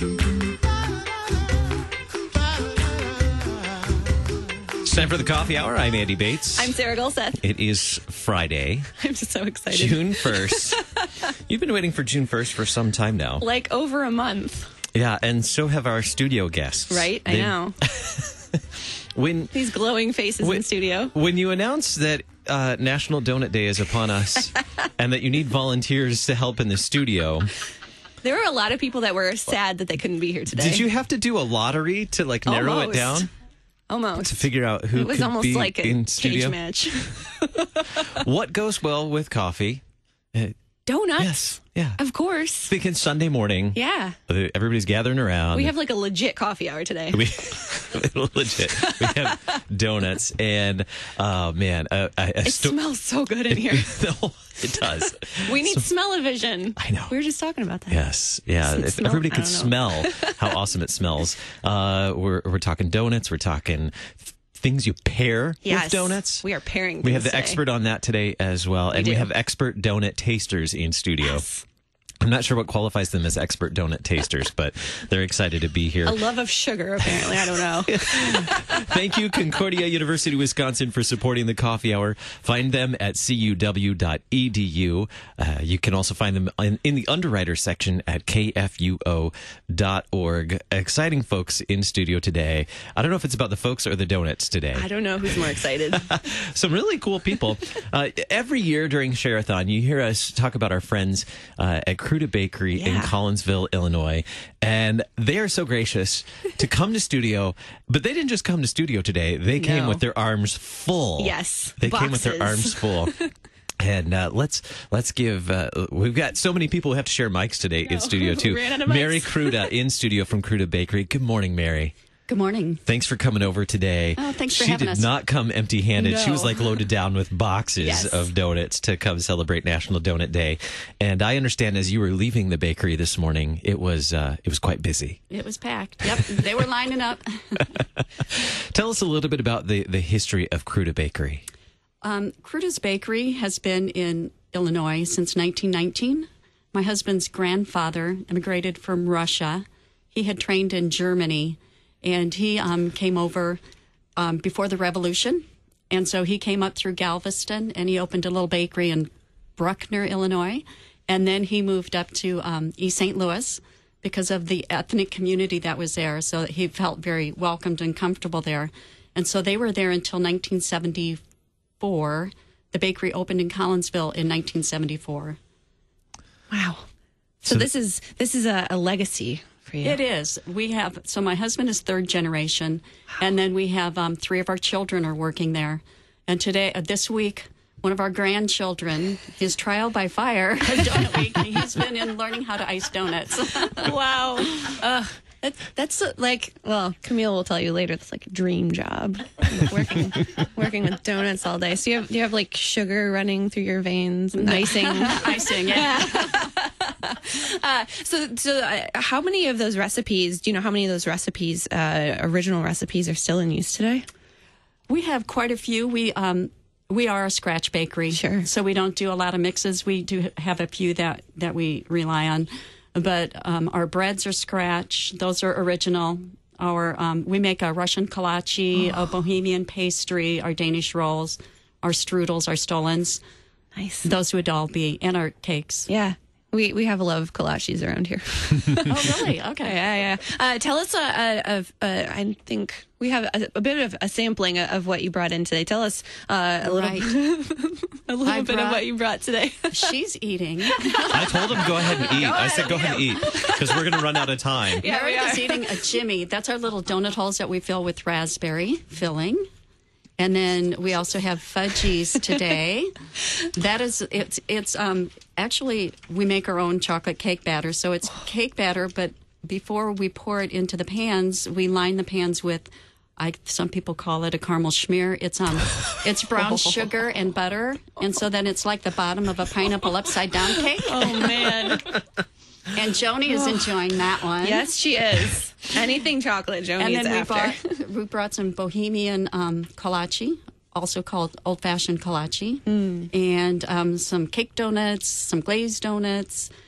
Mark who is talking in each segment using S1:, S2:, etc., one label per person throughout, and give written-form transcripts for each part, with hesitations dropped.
S1: It's time for the coffee hour. I'm Andy Bates.
S2: I'm Sarah Gulseth.
S1: It is Friday,
S2: I'm just so excited.
S1: June 1st. You've been waiting for June 1st for some time now.
S2: Like over a month.
S1: Yeah, and so have our studio guests.
S2: Right? I know. These glowing faces in studio.
S1: When you announce that National Donut Day is upon us and that you need volunteers to help in the studio...
S2: There were a lot of people that were sad that they couldn't be here today.
S1: Did you have to do a lottery to narrow it down?
S2: Almost.
S1: To figure out who could be in studio?
S2: It was almost like a cage match.
S1: What goes well with coffee?
S2: Donuts.
S1: Yes. Yeah.
S2: Of course.
S1: Thinking Sunday morning.
S2: Yeah.
S1: Everybody's gathering around.
S2: We have like a legit coffee hour today.
S1: Legit. We have donuts and, man.
S2: It smells so good in here.
S1: No, it does.
S2: We need smell-o-vision.
S1: I know.
S2: We were just talking about that.
S1: Yes. Yeah. If everybody could smell how awesome it smells. We're talking donuts. We're talking things you pair with donuts.
S2: We are pairing things
S1: We have the
S2: today.
S1: expert on that today as well. And we have expert donut tasters in studio.
S2: Yes.
S1: I'm not sure what qualifies them as expert donut tasters, but they're excited to be here.
S2: A love of sugar, apparently. I don't know.
S1: Thank you, Concordia University, Wisconsin, for supporting the coffee hour. Find them at cuw.edu. You can also find them in the underwriter section at kfuo.org. Exciting folks in studio today. I don't know if it's about the folks or the donuts today.
S2: I don't know who's more excited.
S1: Some really cool people. Every year during Share-a-thon, you hear us talk about our friends at Cruda Bakery in Collinsville, Illinois. And they are so gracious to come to studio. But they didn't just come to studio today. They came with their arms full.
S2: Yes.
S1: They came with their arms full. And let's give, we've got so many people who have to share mics today in studio too.
S2: Ran out of mics.
S1: Mary Cruda in studio from Cruda Bakery. Good morning, Mary.
S3: Good morning.
S1: Thanks for coming over today.
S3: Oh, thanks for having us.
S1: She did not come empty-handed.
S2: No.
S1: She was loaded down with boxes of donuts to come celebrate National Donut Day. And I understand as you were leaving the bakery this morning, it was quite busy.
S3: It was packed. Yep, they were lining up.
S1: Tell us a little bit about the history of Cruda Bakery.
S3: Cruda's Bakery has been in Illinois since 1919. My husband's grandfather immigrated from Russia. He had trained in Germany. And he came over before the Revolution. And so he came up through Galveston, and he opened a little bakery in Bruckner, Illinois. And then he moved up to East St. Louis because of the ethnic community that was there. So he felt very welcomed and comfortable there. And so they were there until 1974. The bakery opened in Collinsville in 1974.
S2: Wow. So this is a legacy.
S3: It is. We have, so my husband is third generation, and then we have 3 of our children are working there. And this week, one of our grandchildren, his trial by fire, donut week, he's been in learning how to ice donuts.
S2: Wow. That's Camille will tell you later, that's like a dream job. Working with donuts all day. So you have like sugar running through your veins and icing.
S3: Icing, yeah.
S2: So how many of those recipes, do you know how many of those recipes, original recipes, are still in use today?
S3: We have quite a few. We are a scratch bakery.
S2: Sure.
S3: So we don't do a lot of mixes. We do have a few that we rely on. But our breads are scratch. Those are original. We make a Russian kolache, a Bohemian pastry, our Danish rolls, our strudels, our stolons.
S2: Nice.
S3: Those would all be, and our cakes.
S2: Yeah. We have a love of kolaches around here.
S3: Oh, really? Okay.
S2: Yeah. Tell us, I think we have a bit of a sampling of what you brought in today. Tell us a little bit of what you brought today.
S3: She's eating.
S1: I told him go ahead and eat. I said go ahead and eat because we're going to run out of time.
S3: Yeah, Meredith's eating a Jimmy. That's our little donut holes that we fill with raspberry filling. And then we also have fudgies today. It's actually, we make our own chocolate cake batter. So it's cake batter, but before we pour it into the pans, we line the pans with, some people call it a caramel schmear. It's brown sugar and butter. And so then it's like the bottom of a pineapple upside down cake.
S2: Oh, man.
S3: And Joni is enjoying that one.
S2: Yes, she is. Anything chocolate, Joni is after.
S3: And then we brought some Bohemian kolache, also called old-fashioned kolache, and some cake donuts, some glazed donuts.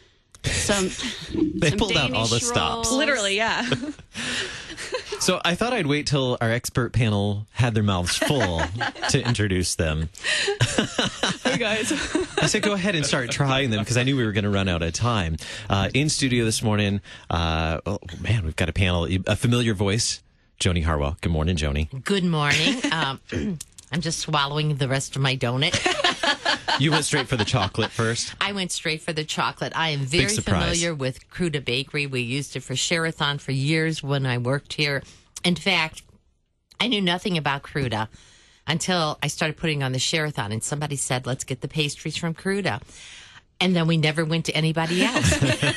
S3: some
S1: They
S3: some
S1: pulled out all the
S3: Danish
S1: stops.
S3: rolls.
S2: Literally, yeah.
S1: So I thought I'd wait till our expert panel had their mouths full to introduce them.
S4: Hey guys.
S1: I said, go ahead and start trying them because I knew we were going to run out of time. In studio this morning, oh man, we've got a panel, a familiar voice, Joni Harwell. Good morning, Joni.
S5: Good morning. I'm just swallowing the rest of my donut.
S1: You went straight for the chocolate first.
S5: I went straight for the chocolate. I am very
S1: surprise.
S5: familiar with Cruda Bakery. We used it for Share-a-thon for years when I worked here. In fact, I knew nothing about Cruda until I started putting on the Share-a-thon, and somebody said, let's get the pastries from Cruda. And then we never went to anybody else.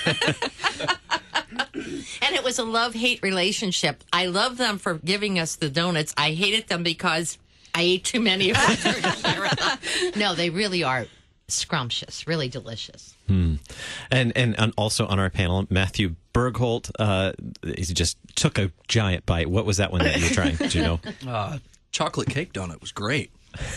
S5: And it was a love-hate relationship. I love them for giving us the donuts. I hated them because I ate too many of them during the Share-a-thon. No, they really are scrumptious, really delicious.
S1: And also on our panel, Matthew Bergholt, he just took a giant bite. What was that one that you were trying? Do you know?
S6: Chocolate cake donut was great.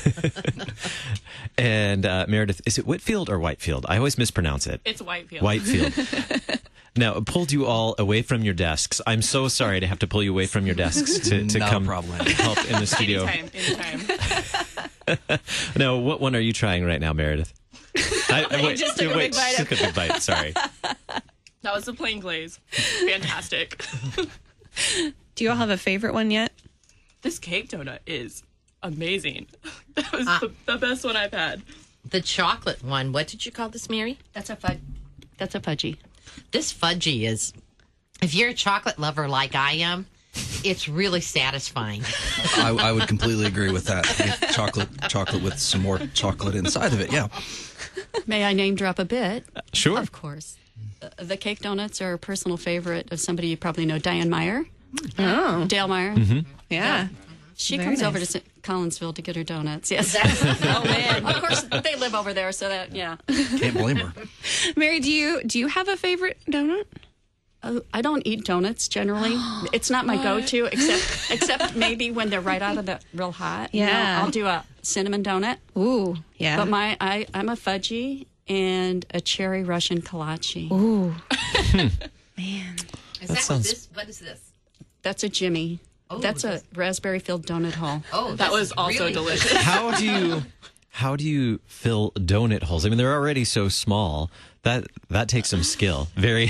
S1: And Meredith, is it Whitfield or Whitefield? I always mispronounce it.
S4: It's Whitefield.
S1: Whitefield. Now, it pulled you all away from your desks. I'm so sorry to have to pull you away from your desks to
S6: Not a
S1: come
S6: problem.
S1: help in the studio.
S4: Anytime.
S1: Now, what one are you trying right now, Meredith? Wait,
S2: just took a big bite.
S1: Took a big bite. Sorry.
S4: That was the plain glaze. Fantastic.
S2: Do you all have a favorite one yet?
S4: This cake donut is amazing. That was the best one I've had.
S5: The chocolate one, what did you call this, Mary?
S3: That's a fudgy.
S5: This fudgy is, if you're a chocolate lover like I am, it's really satisfying.
S6: I would completely agree with that. Chocolate with some more chocolate inside of it. Yeah.
S3: May I name drop a bit?
S1: Sure.
S3: Of course. The cake donuts are a personal favorite of somebody you probably know, Diane Meyer.
S2: Oh,
S3: Dale Meyer.
S2: yeah.
S3: She
S2: Very
S3: comes
S2: nice.
S3: over to Collinsville to get her donuts. Yes.
S5: Oh, man.
S3: Of course, they live over there, so that, yeah.
S6: Can't blame her.
S2: Mary, do you have a favorite donut?
S3: I don't eat donuts generally. It's not my go-to, except maybe when they're right out of the real hot. You know,
S2: Yeah.
S3: I'll do a cinnamon donut.
S2: Ooh, yeah.
S3: But I'm a fudgy and a cherry Russian kolache.
S2: Ooh,
S5: Is
S1: That
S5: that
S1: sounds-
S5: what is this?
S3: That's a Jimmy.
S5: Oh,
S3: That's a raspberry-filled donut hole.
S5: Oh,
S4: That
S5: this
S4: was
S5: is
S4: also
S5: really
S4: delicious.
S1: How do you fill donut holes? I mean, they're already so small. That takes some skill. Very.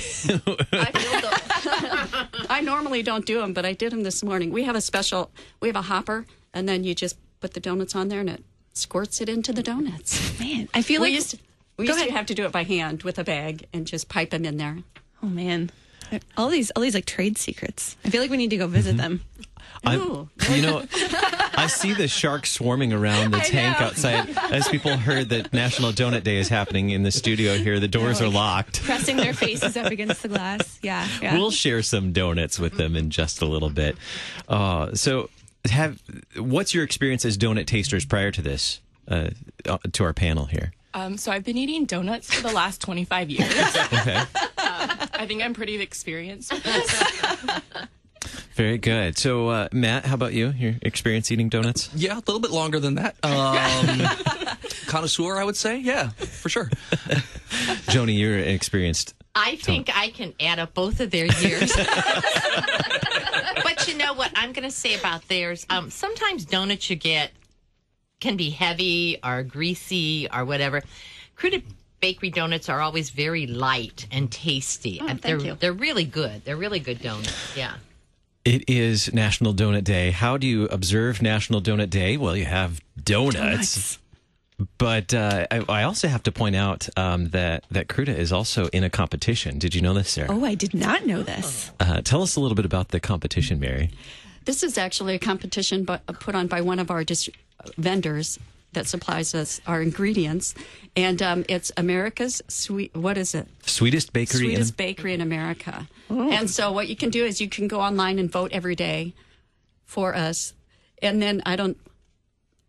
S3: I normally don't do them, but I did them this morning. We have a hopper, and then you just put the donuts on there, and it squirts it into the donuts.
S2: man. I feel
S3: We
S2: like
S3: used to have to do it by hand with a bag and just pipe them in there.
S2: oh man, all these like trade secrets. I feel like we need to go visit them.
S3: Ooh.
S1: You know, I see the sharks swarming around the tank outside as people heard that National Donut Day is happening in the studio here. The doors are locked.
S2: Pressing their faces up against the glass. Yeah, yeah.
S1: We'll share some donuts with them in just a little bit. So, what's your experience as donut tasters prior to this, to our panel here?
S4: So I've been eating donuts for the last 25 years.
S1: Okay.
S4: I think I'm pretty experienced with this.
S1: Very good. So, Matt, how about you? Your experience eating donuts?
S6: Yeah, a little bit longer than that. Connoisseur, I would say. Yeah, for sure.
S1: Joni, you're experienced.
S5: I think I can add up both of their years. But you know what I'm going to say about theirs? Sometimes donuts you get can be heavy or greasy or whatever. Cruda Bakery donuts are always very light and tasty.
S3: Oh, thank you.
S5: They're really good. They're really good donuts. Yeah.
S1: It is National Donut Day. How do you observe National Donut Day? Well, you have donuts. But I also have to point out that Cruda is also in a competition. Did you know this, Sarah?
S2: Oh, I did not know this.
S1: Tell us a little bit about the competition, Mary.
S3: This is actually a competition put on by one of our vendors that supplies us our ingredients. And it's America's
S1: Sweetest bakery
S3: Sweetest bakery in America. And so what you can do is you can go online and vote every day for us. And then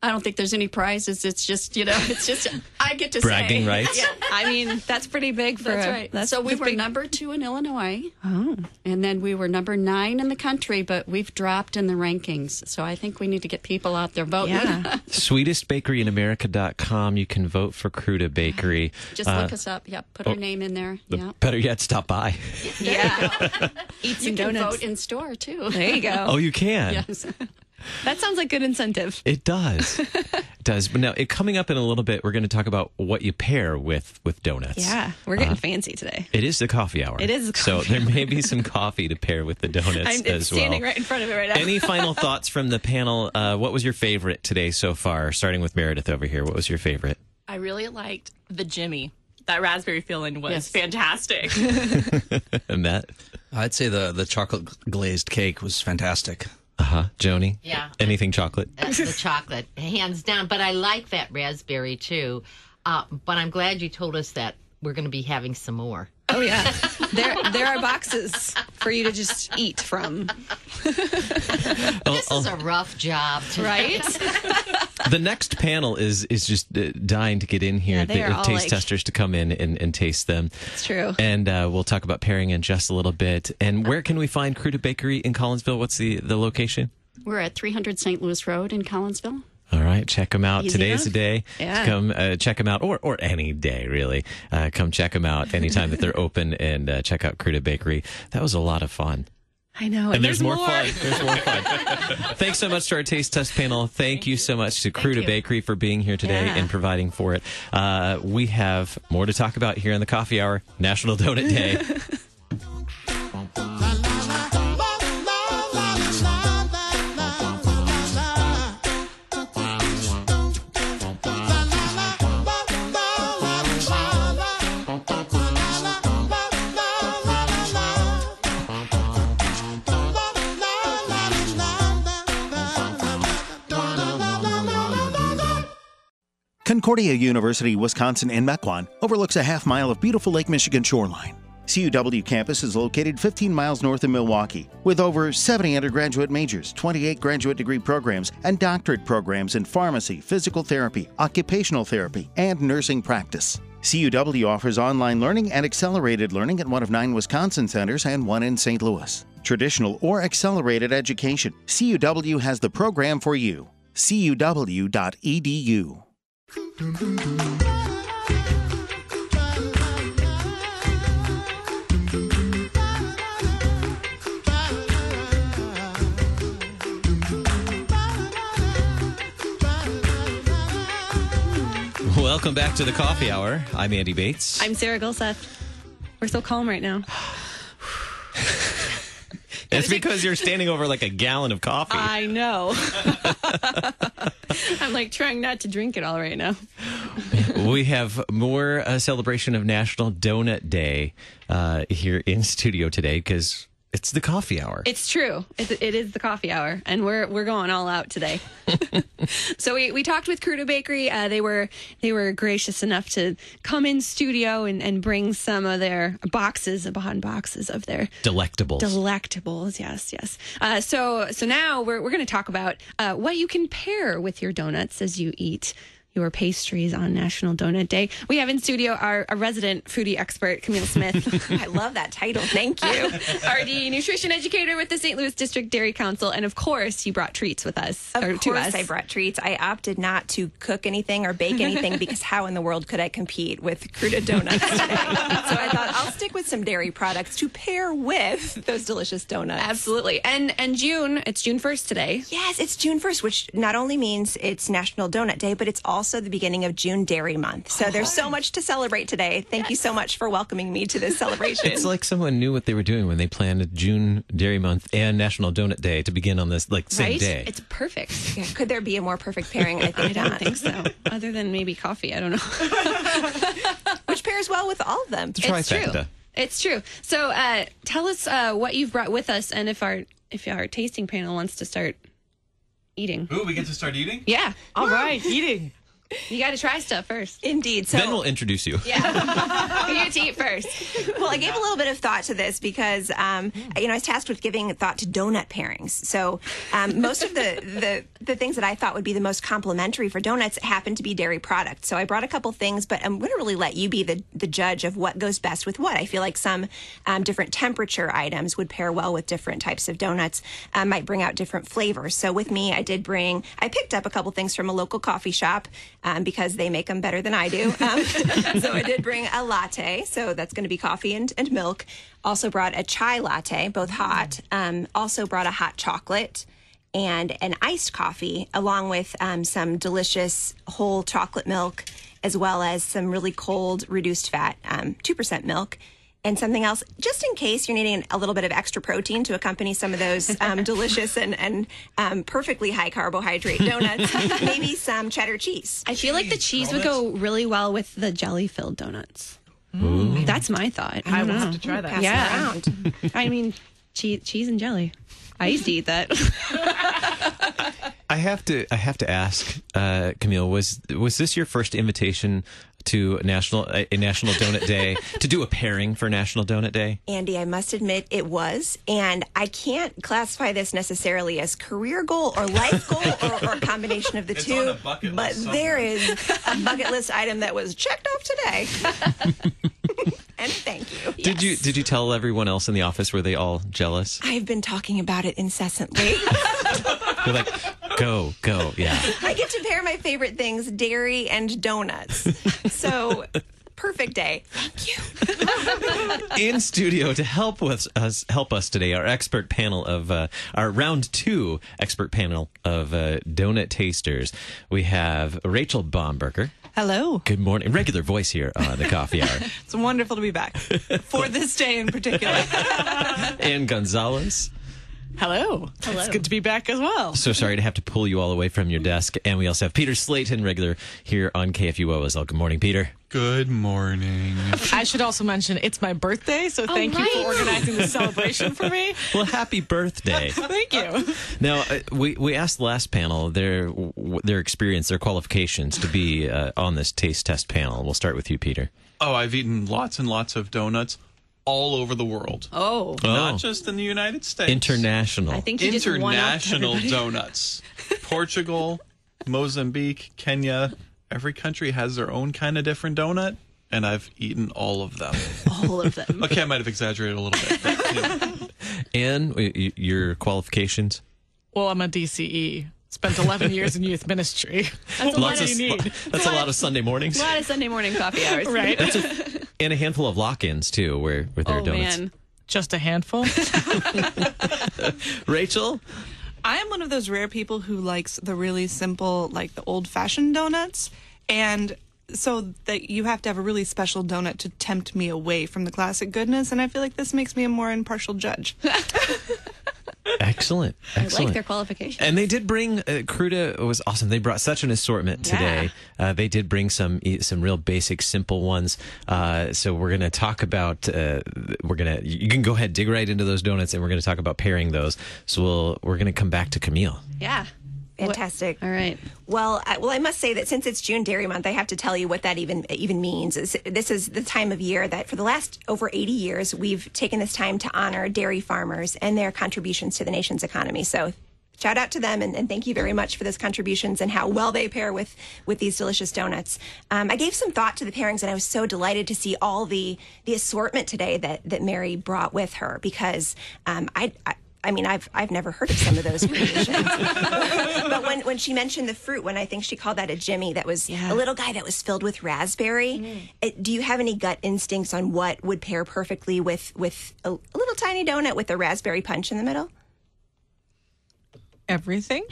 S3: I don't think there's any prizes. It's just, I get to
S1: Bragging
S3: say.
S1: rights.
S3: Yeah,
S2: I mean, that's pretty big for
S3: that's right. So we were number 2 in Illinois. Oh. And then we were number 9 in the country, but we've dropped in the rankings. So I think we need to get people out there voting.
S2: Yeah.
S1: SweetestBakeryInAmerica.com. You can vote for Cruda Bakery.
S3: Just look us up. Yep. Put our name in there. Yep.
S1: Better yet, stop by.
S2: Yeah. Eat some
S3: You can
S2: donuts.
S3: vote in store, too.
S2: There you go.
S1: Oh, you can?
S3: Yes.
S2: That sounds like good incentive.
S1: It does. It does. But now, coming up in a little bit, we're going to talk about what you pair with donuts.
S2: Yeah, we're getting fancy today.
S1: It is the coffee hour.
S2: It is the
S1: So
S2: coffee
S1: there may be some coffee to pair with the donuts
S2: I'm
S1: as well.
S2: standing right in front of it right now.
S1: Any final thoughts from the panel? What was your favorite today so far? Starting with Meredith over here. What was your favorite?
S4: I really liked the Jimmy. That raspberry filling was fantastic.
S1: And that?
S6: I'd say the chocolate glazed cake was fantastic.
S1: Joni?
S5: Yeah.
S1: Anything chocolate?
S5: The chocolate, hands down. But I like that raspberry, too. But I'm glad you told us that we're going to be having some more.
S2: Oh, yeah. There are boxes for you to just eat from.
S5: This is a rough job today.
S2: Right?
S1: The next panel is just dying to get in here.
S2: Yeah, they are all
S1: taste
S2: like-
S1: testers to come in and taste them.
S2: It's true.
S1: And we'll talk about pairing in just a little bit. And where can we find Cruda Bakery in Collinsville? What's the location?
S3: We're at 300 St. Louis Road in Collinsville.
S1: All right, check them out.
S2: Easy
S1: Today's
S2: enough.
S1: the day
S2: Yeah.
S1: to come check them out, or any day, really. Come check them out anytime that they're open, and check out Cruda Bakery. That was a lot of fun.
S2: I know.
S1: And there's more fun. There's more fun. Thanks so much to our taste test panel. Thank you so much to Cruda Bakery for being here today
S2: Yeah.
S1: and providing for it. We have more to talk about here in the Coffee Hour, National Donut Day.
S7: Concordia University, Wisconsin in Mequon overlooks a half mile of beautiful Lake Michigan shoreline. CUW campus is located 15 miles north of Milwaukee, with over 70 undergraduate majors, 28 graduate degree programs, and doctorate programs in pharmacy, physical therapy, occupational therapy, and nursing practice. CUW offers online learning and accelerated learning at one of 9 Wisconsin centers and 1 in St. Louis. Traditional or accelerated education, CUW has the program for you. CUW.edu.
S1: Welcome back to the Coffee Hour. I'm Andy Bates.
S2: I'm Sarah Gilseth. We're so calm right now.
S1: It's because you're standing over like a gallon of coffee.
S2: I know. I'm like trying not to drink it all right now.
S1: We have more celebration of National Donut Day here in studio today because it's the Coffee Hour.
S2: It's true. It is the coffee hour, and we're going all out today. So we talked with Cruda Bakery. They were gracious enough to come in studio and bring some of their boxes of their delectables. Yes. So now we're going to talk about what you can pair with your donuts as you eat your pastries on National Donut Day. We have in studio our resident foodie expert, Camille Smith.
S8: I love that title. Thank you.
S2: RD nutrition educator with the St. Louis District Dairy Council. And of course, you brought treats with us.
S8: Of course, I brought treats. I opted not to cook anything or bake anything because how in the world could I compete with Cruda donuts today? So I thought I'll stick with some dairy products to pair with those delicious donuts.
S2: Absolutely. And it's June 1st today.
S8: Yes, it's June 1st, which not only means it's National Donut Day, but it's also the beginning of June Dairy Month. So there's so much to celebrate today. Thank you so much for welcoming me to this celebration.
S1: It's like someone knew what they were doing when they planned June Dairy Month and National Donut Day to begin on this same
S2: Right?
S1: day.
S2: It's perfect.
S8: Yeah, could there be a more perfect pairing? I think
S2: I don't
S8: not.
S2: think so. Other than maybe coffee. I don't know.
S8: Which pairs well with all of them.
S2: It's true.
S1: Trifecta.
S2: It's true. So tell us what you've brought with us, and if our tasting panel wants to start eating.
S9: Ooh, we get to start eating?
S2: Yeah.
S5: All right, eating.
S2: You got to try stuff first.
S8: Indeed. So
S1: Then we'll introduce you.
S2: Yeah. You get to eat first.
S8: well, I gave a little bit of thought to this because, I was tasked with giving thought to donut pairings. So most of the things that I thought would be the most complimentary for donuts happen to be dairy products. So I brought a couple things, but I'm going to really let you be the judge of what goes best with what. I feel like some different temperature items would pair well with different types of donuts, might bring out different flavors. So with me, I picked up a couple things from a local coffee shop because they make them better than I do. So I did bring a latte. So that's going to be coffee and milk. Also brought a chai latte, both hot. Also brought a hot chocolate and an iced coffee, along with some delicious whole chocolate milk, as well as some really cold reduced fat 2% milk. And something else, just in case you're needing a little bit of extra protein to accompany some of those delicious and perfectly high carbohydrate donuts, maybe some cheddar cheese.
S2: I feel like the cheese would go really well with the jelly-filled donuts. That's my thought.
S4: I will have to try that.
S8: Pass it around.
S2: I mean, cheese and jelly. I used to eat that.
S1: I have to ask, Camille, was this your first invitation to a National Donut Day, to do a pairing for National Donut Day?
S8: Andy, I must admit it was, and I can't classify this necessarily as career goal or life goal or a combination of the
S6: It's
S8: two,
S6: on a bucket
S8: but
S6: list
S8: there is a bucket list item that was checked off today. And thank you.
S1: Did you tell everyone else in the office? Were they all jealous?
S8: I've been talking about it incessantly.
S1: They're like, go, yeah.
S8: I get to pair my favorite things, dairy and donuts. So, perfect day. Thank you.
S1: In studio to help us today, our expert panel of our round 2 expert panel of donut tasters. We have Rachel Baumberger.
S9: Hello.
S1: Good morning. Regular voice here on the Coffee Hour.
S9: It's wonderful to be back for this day in particular.
S1: Ann Gonzalez.
S9: Hello. It's good to be back as well.
S1: So sorry to have to pull you all away from your desk. And we also have Peter Slayton, regular here on KFUO as well. Good morning, Peter.
S10: Good morning.
S9: I should also mention it's my birthday, so thank you for organizing this celebration for me.
S1: Well, happy birthday.
S9: Thank you.
S1: Now, we asked the last panel their experience, their qualifications to be on this taste test panel. We'll start with you, Peter.
S10: Oh, I've eaten lots and lots of donuts all over the world.
S9: Oh.
S10: Not just in the United States.
S1: International.
S2: I think you just won up
S10: International
S2: everybody.
S10: donuts. Portugal, Mozambique, Kenya. Every country has their own kind of different donut, and I've eaten all of them.
S2: All of them.
S10: Okay, I might have exaggerated a little bit. But, you know.
S1: Ann, your qualifications?
S9: Well, I'm a DCE. Spent 11 years in youth ministry.
S2: That's a lot
S9: What do you need?
S1: That's a lot of Sunday mornings.
S2: A lot of Sunday morning coffee hours.
S9: Right.
S1: And a handful of lock-ins, too, where there are
S2: Oh,
S1: donuts.
S2: man.
S9: Just a handful.
S1: Rachel?
S11: I am one of those rare people who likes the really simple, like the old-fashioned donuts. And so that you have to have a really special donut to tempt me away from the classic goodness. And I feel like this makes me a more impartial judge.
S1: Excellent.
S2: I like their qualifications.
S1: And they did bring Cruda was awesome. They brought such an assortment today. They did bring some real basic, simple ones. So we're going to talk about. You can go ahead, dig right into those donuts, and we're going to talk about pairing those. So we're going to come back to Camille.
S2: Yeah.
S8: Fantastic.
S2: All right.
S8: Well, I must say that since it's June Dairy Month, I have to tell you what that even means. This is the time of year that for the last over 80 years, we've taken this time to honor dairy farmers and their contributions to the nation's economy. So shout out to them and thank you very much for those contributions and how well they pair with these delicious donuts. I gave some thought to the pairings and I was so delighted to see all the assortment today that Mary brought with her because I mean, I've never heard of some of those creations. But when she mentioned the fruit one, I think she called that a Jimmy. That was a little guy that was filled with raspberry. Do you have any gut instincts on what would pair perfectly with a little tiny donut with a raspberry punch in the middle?
S11: Everything.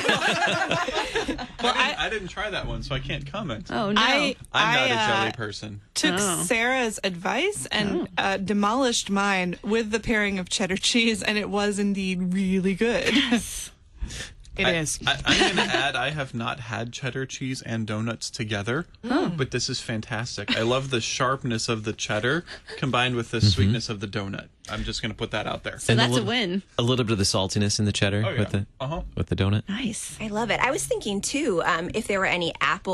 S10: I didn't try that one, so I can't comment.
S2: Oh, no.
S10: I'm not a jelly person.
S11: Took Sarah's advice and demolished mine with the pairing of cheddar cheese, and it was indeed really good.
S9: It is.
S10: I'm going to add, I have not had cheddar cheese and donuts together, but this is fantastic. I love the sharpness of the cheddar combined with the sweetness of the donut. I'm just going to put that out there.
S2: So that's a win.
S1: A little bit of the saltiness in the cheddar with the donut.
S2: Nice.
S8: I love it. I was thinking too, if there were any apple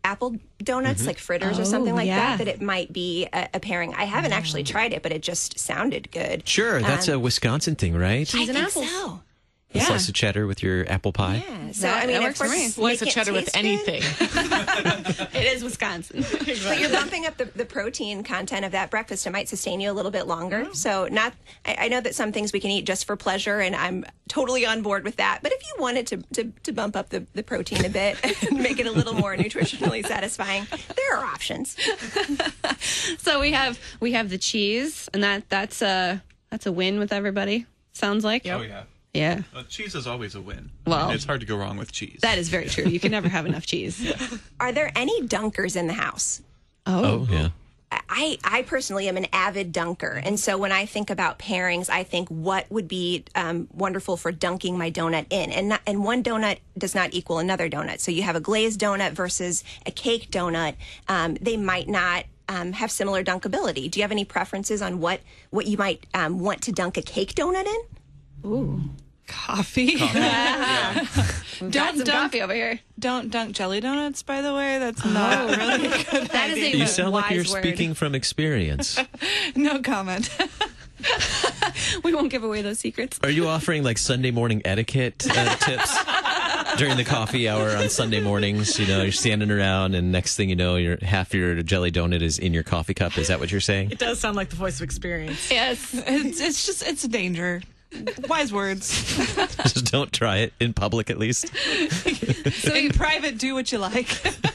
S8: apple donuts, like fritters or something like that it might be a pairing. I haven't actually tried it, but it just sounded good.
S1: Sure, that's a Wisconsin thing, right?
S2: Cheese and apples.
S8: So.
S1: A slice of cheddar with your apple pie.
S8: Yeah. So, I mean,
S2: works
S8: of
S2: for me.
S8: course,
S9: Slice of
S8: make it
S9: cheddar with
S8: taste
S9: anything.
S2: It is Wisconsin.
S8: But you're bumping up the protein content of that breakfast. It might sustain you a little bit longer. So I know that some things we can eat just for pleasure, and I'm totally on board with that. But if you wanted to bump up the protein a bit and make it a little more nutritionally satisfying, there are options.
S2: So we have the cheese, and that's a win with everybody. Sounds like.
S10: Oh, yeah.
S2: Yeah.
S10: Cheese is always a win.
S2: Well,
S10: it's hard to go wrong with cheese.
S2: That is very true. You can never have enough cheese.
S8: Are there any dunkers in the house?
S1: Oh, yeah.
S8: I personally am an avid dunker. And so when I think about pairings, I think what would be wonderful for dunking my donut in. And one donut does not equal another donut. So you have a glazed donut versus a cake donut. They might not have similar dunkability. Do you have any preferences on what you might want to dunk a cake donut in?
S2: Ooh.
S11: Coffee.
S2: Don't dunk coffee over here.
S11: Don't dunk jelly donuts, by the way. That's not really a good
S2: That is
S11: idea.
S2: a
S1: You sound like you're
S2: wise word.
S1: speaking from experience.
S11: No comment.
S2: We won't give away those secrets.
S1: Are you offering like Sunday morning etiquette tips during the coffee hour on Sunday mornings? You know, you're standing around, and next thing you know, half your jelly donut is in your coffee cup. Is that what you're saying?
S9: It does sound like the voice of experience.
S2: Yes.
S11: It's a danger. Wise words.
S1: Just don't try it in public, at least.
S11: So in private, do what you like.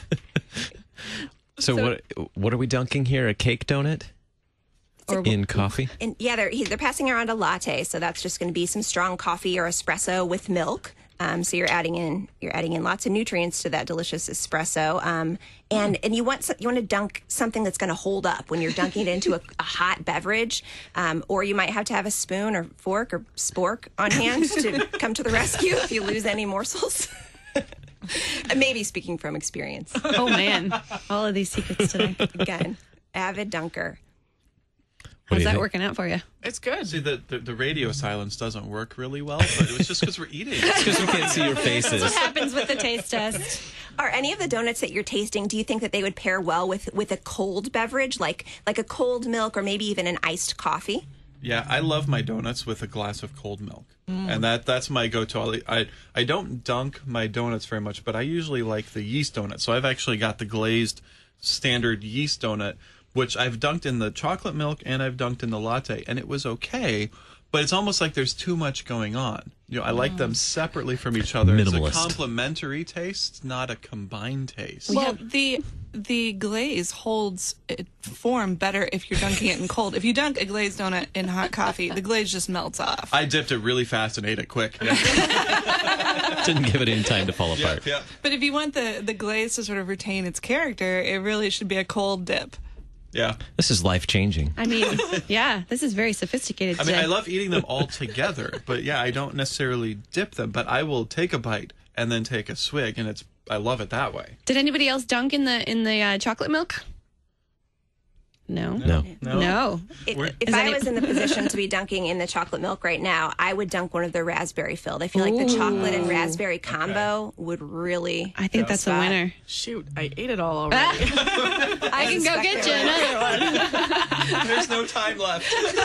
S1: So what are we dunking here? A cake donut?
S2: Or
S1: in coffee?
S8: And yeah, they're passing around a latte, so that's just going to be some strong coffee or espresso with milk. So you're adding in lots of nutrients to that delicious espresso. And you want to dunk something that's going to hold up when you're dunking it into a hot beverage. Or you might have to have a spoon or fork or spork on hand to come to the rescue if you lose any morsels. Maybe speaking from experience.
S2: Oh man, all of these secrets today.
S8: Again, avid dunker.
S2: How's that working out for you?
S9: It's good.
S10: See, the radio silence doesn't work really well, but it was just because we're eating.
S1: It's because we can't see your faces.
S2: That's what happens with the taste test.
S8: Are any of the donuts that you're tasting, do you think that they would pair well with a cold beverage, like a cold milk or maybe even an iced coffee?
S10: Yeah, I love my donuts with a glass of cold milk. And that's my go-to. I don't dunk my donuts very much, but I usually like the yeast donut. So I've actually got the glazed standard yeast donut, which I've dunked in the chocolate milk and I've dunked in the latte, and it was okay, but it's almost like there's too much going on. You know, I like them separately from each other.
S1: Minimalist.
S10: It's a complementary taste, not a combined taste.
S11: Well, the glaze holds its form better if you're dunking it in cold. If you dunk a glazed donut in hot coffee, the glaze just melts off.
S10: I dipped it really fast and ate it quick. Yeah.
S1: Didn't give it any time to fall apart.
S10: Yeah.
S11: But if you want the glaze to sort of retain its character, it really should be a cold dip.
S10: Yeah.
S1: This is life-changing.
S2: I mean, yeah, this is very sophisticated.
S10: I mean,
S2: today.
S10: I love eating them all together, but yeah, I don't necessarily dip them, but I will take a bite and then take a swig, and I love it that way.
S2: Did anybody else dunk in the chocolate milk? No.
S8: If I was in the position to be dunking in the chocolate milk right now, I would dunk one of the raspberry filled. I feel like the chocolate and raspberry combo would really.
S2: I think that's a winner.
S9: Shoot, I ate it all already.
S2: I can go get you another one.
S10: There's no time left.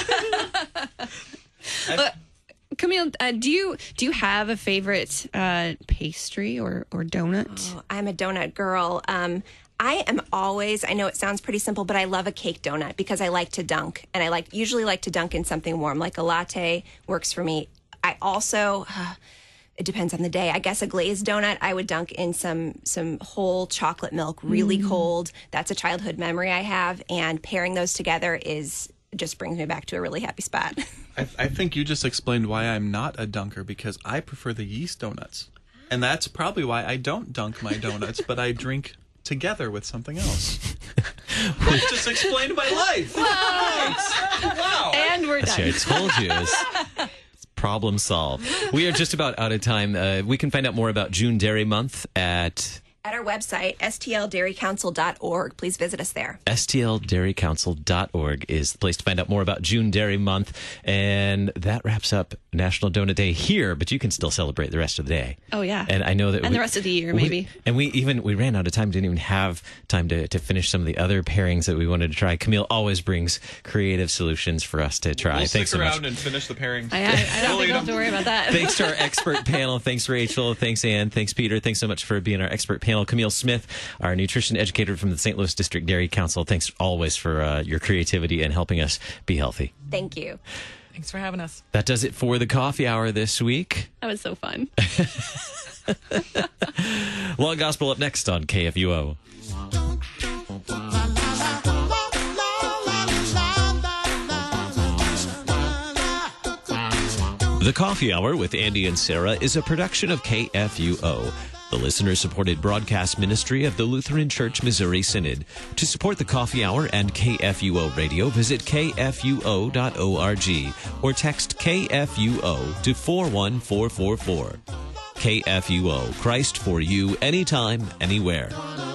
S2: Camille, do you have a favorite pastry or donut?
S8: Oh, I'm a donut girl. I am always, I know it sounds pretty simple, but I love a cake donut because I like to dunk, and I usually like to dunk in something warm, like a latte works for me. I also, it depends on the day. I guess a glazed donut, I would dunk in some whole chocolate milk, really cold. That's a childhood memory I have, and pairing those together just brings me back to a really happy spot.
S10: I think you just explained why I'm not a dunker, because I prefer the yeast donuts. And that's probably why I don't dunk my donuts, but I drink together with something else. I just explained my life. Thanks. Wow.
S2: And we're done.
S1: I told you. It's problem solved. We are just about out of time. We can find out more about June Dairy Month at
S8: At our website, stldairycouncil.org. Please visit us there.
S1: stldairycouncil.org is the place to find out more about June Dairy Month. And that wraps up National Donut Day here, but you can still celebrate the rest of the day.
S2: Oh, yeah.
S1: And I know that
S2: the rest of the year, maybe.
S1: We ran out of time, didn't even have time to finish some of the other pairings that we wanted to try. Camille always brings creative solutions for us to try.
S10: We'll
S1: Thanks
S10: stick
S1: so much.
S10: around and finish the pairings.
S2: I don't think we'll have to worry about that.
S1: Thanks to our expert panel. Thanks, Rachel. Thanks, Ann. Thanks, Peter. Thanks so much for being our expert panel. Camille Smith, our nutrition educator from the St. Louis District Dairy Council. Thanks always for your creativity and helping us be healthy.
S8: Thank you.
S9: Thanks for having us.
S1: That does it for the coffee hour this week.
S2: That was so fun.
S1: Law and Gospel up next on KFUO. The Coffee Hour with Andy and Sarah is a production of KFUO, the listener-supported broadcast ministry of the Lutheran Church Missouri Synod. To support the Coffee Hour and KFUO Radio, visit kfuo.org or text KFUO to 41444. KFUO, Christ for you, anytime, anywhere.